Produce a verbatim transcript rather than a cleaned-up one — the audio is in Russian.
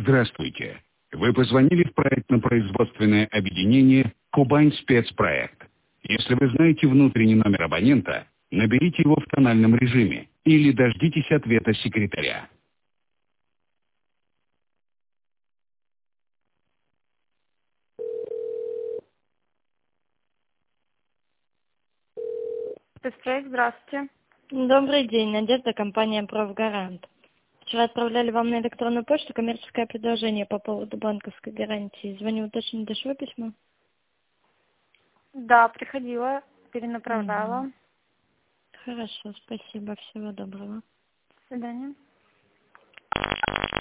Здравствуйте. Вы позвонили в проектно-производственное объединение «Кубань Спецпроект». Если вы знаете внутренний номер абонента, наберите его в тональном режиме или дождитесь ответа секретаря. Спецпроект, здравствуйте. Добрый день, Надежда, компания «Профгарант». Вчера отправляли вам на электронную почту коммерческое предложение по поводу банковской гарантии. Звоню уточнить, дошло письмо? Да, приходила, перенаправляла. Угу. Хорошо, спасибо, всего доброго. До свидания.